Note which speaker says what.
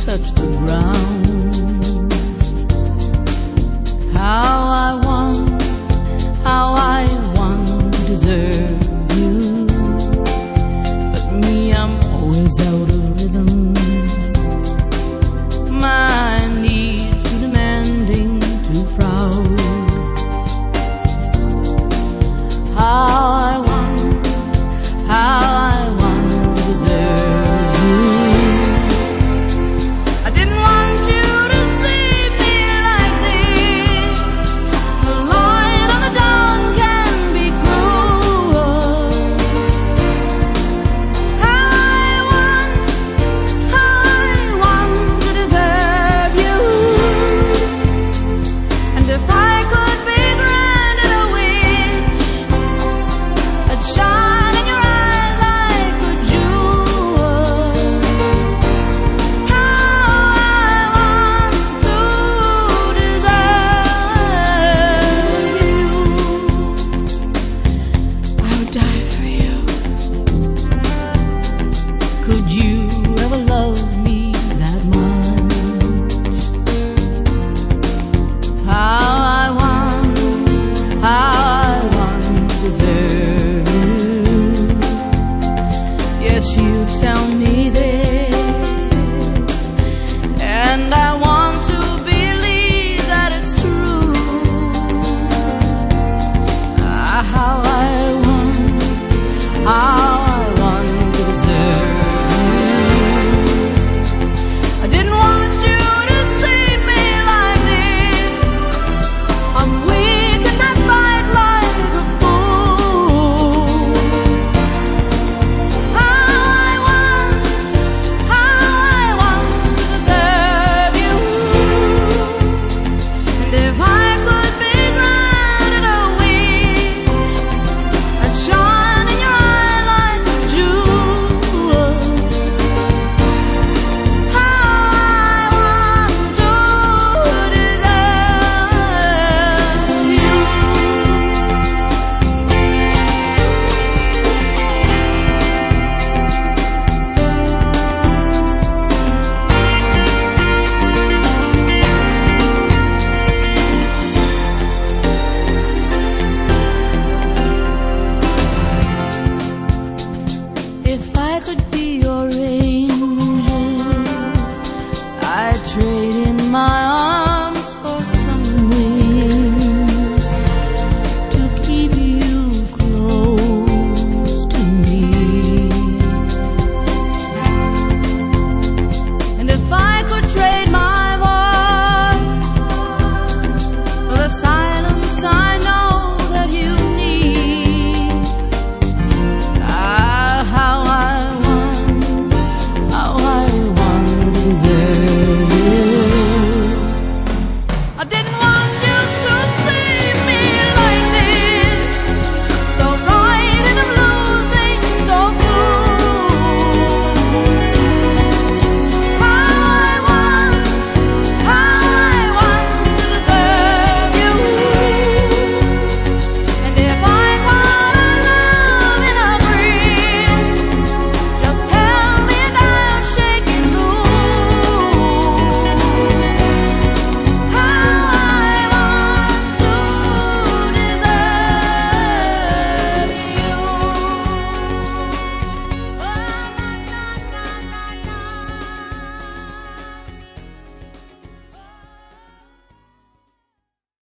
Speaker 1: touch the ground. How I want to deserve you, but me, I'm always out of rhythm. My needs too demanding, too proud. How I want to deserve you. I didn't want you to see me like this. The light on the dawn can be cruel. How I want to deserve you. And if I could be granted a wish, I'd shine in your eyes like a jewel. How I want to deserve you. I would die for you. Could you ever love me that much? How I want to deserve you. Yes, you tell me this, and I want to believe that it's true. How I want to deserve you. I didn't want you to see me like this. I'm weak and I fight like a fool. How I want to deserve you. And if I could be granted a wish, I'd shine in your eye like a jewel. How I want to deserve you. If I could be your angel, I'd trade in my